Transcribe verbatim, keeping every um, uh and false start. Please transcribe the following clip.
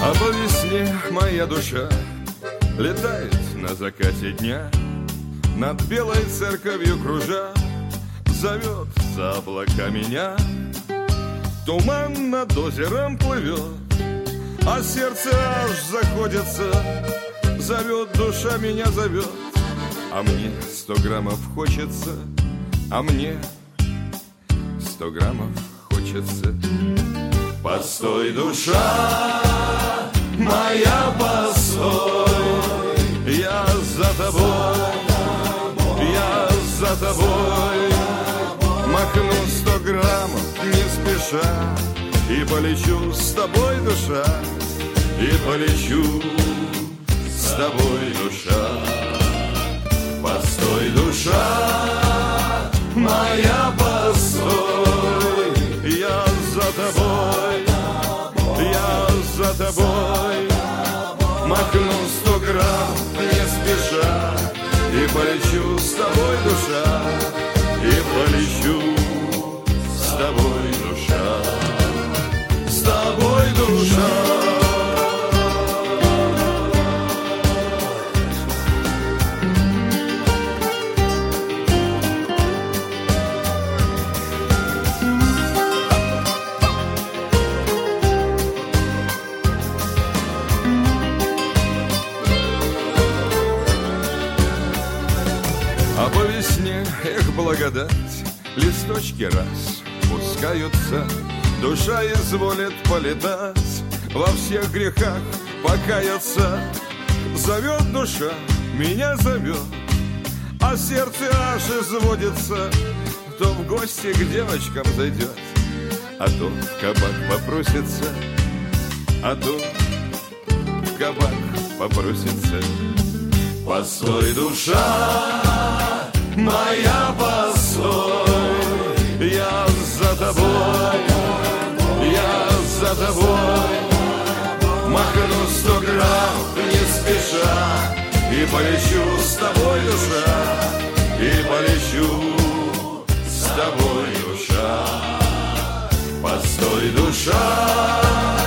А по весне моя душа летает на закате дня, над белой церковью кружа, зовет за облака меня. Туман над озером плывет, а сердце аж заходится. Зовет душа, меня зовет, а мне сто граммов хочется, а мне сто граммов хочется. Постой, душа моя, постой, я за тобой, я за тобой. Махну сто граммов не спеша и полечу с тобой, душа, и полечу с тобой, душа. Постой, душа моя, постой, я за тобой, я за тобой. Махну сто грамм не спеша и полечу с тобой, душа, и полечу с тобой, душа, с тобой, душа. А по весне, эх, благодать, листочки раз пускаются, душа изволит полетать, во всех грехах покаяться. Зовет душа, меня зовет, а сердце аж изводится. То в гости к девочкам зайдет, а то в кабак попросится, а то в кабак попросится. Постой, душа моя, постой, я за тобой, я за тобой. Махну сто грамм не спеша и полечу с тобой, душа, и полечу с тобой, душа. Постой, душа